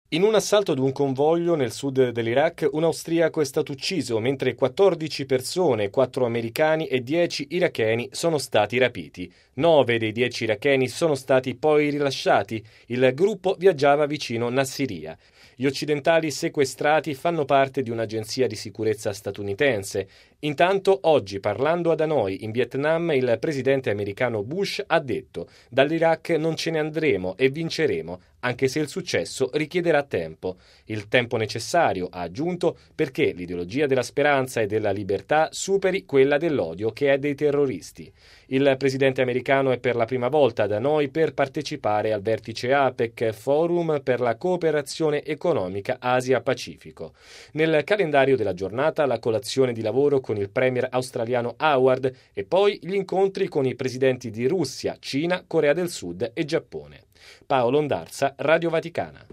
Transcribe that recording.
In un assalto ad un convoglio nel sud dell'Iraq, un austriaco è stato ucciso, mentre 14 persone, 4 americani e 10 iracheni sono stati rapiti. 9 dei 10 iracheni sono stati poi rilasciati. Il gruppo viaggiava vicino Nassiriya. Gli occidentali sequestrati fanno parte di un'agenzia di sicurezza statunitense. Intanto, oggi, parlando ad Hanoi, in Vietnam, il presidente americano Bush ha detto: «Dall'Iraq non ce ne andremo e vinceremo, anche se il successo richiederà tempo. Il tempo necessario», ha aggiunto, «perché l'ideologia della speranza e della libertà superi quella dell'odio che è dei terroristi». Il presidente americano è per la prima volta da noi per partecipare al vertice APEC, Forum per la cooperazione economica Asia-Pacifico. Nel calendario della giornata la colazione di lavoro con il premier australiano Howard e poi gli incontri con i presidenti di Russia, Cina, Corea del Sud e Giappone. Paolo Ondarza, Radio Vaticana.